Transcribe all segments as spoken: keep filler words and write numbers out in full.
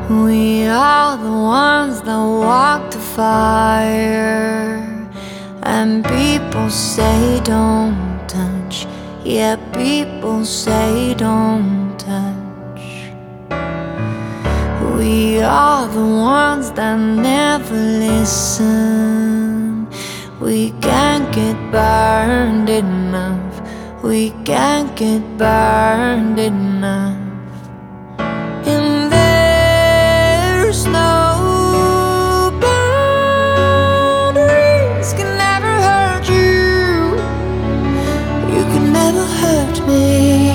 We are the ones that walk the fire, and people say don't touch. Yeah, people say don't touch. We are the ones that never listen. We can't get burned enough. We can't get burned enough. And there's no boundaries can never hurt you. You can never hurt me.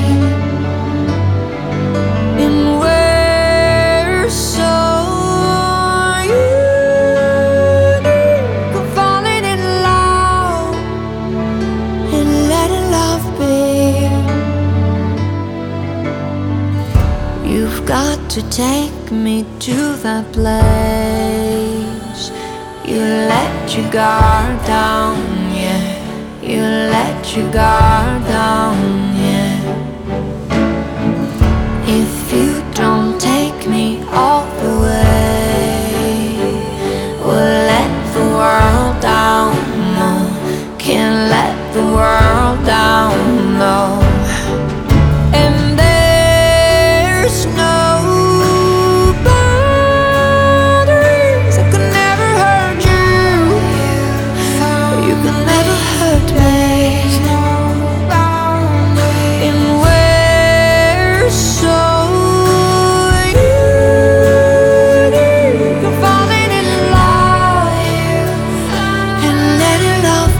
And we're so unique, we're falling in love and letting love be. You've got to take me to that place. You let your guard down, yeah. You let your guard down, yeah. If you don't take me all the way, we'll let the world down, no. Can't let the world down, no. And there's no boundaries that could never hurt you. You can never hurt me. And we're so unique, we're falling in love and letting love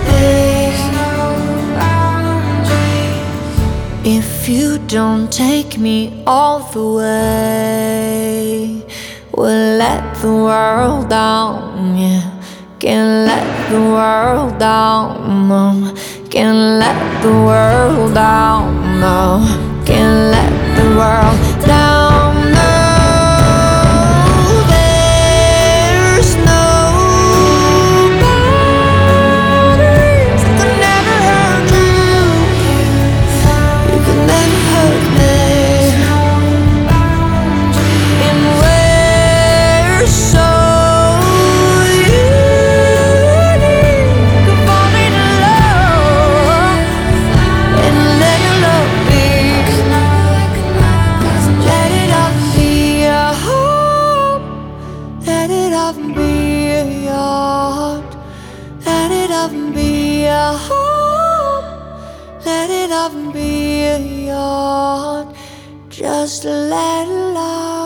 be. If you don't take me all the way, we'll let the world down, yeah. Can't let the world down, no. Can't let the world down, no. Can't let the world down, no. There's no boundaries that could never hurt you. You could never hurt me. And we're so unique, we're falling in love and letting love be. Let it all be a hope. Let it all be a yacht. Let it all be a hope. Let it all be a yacht. Just let love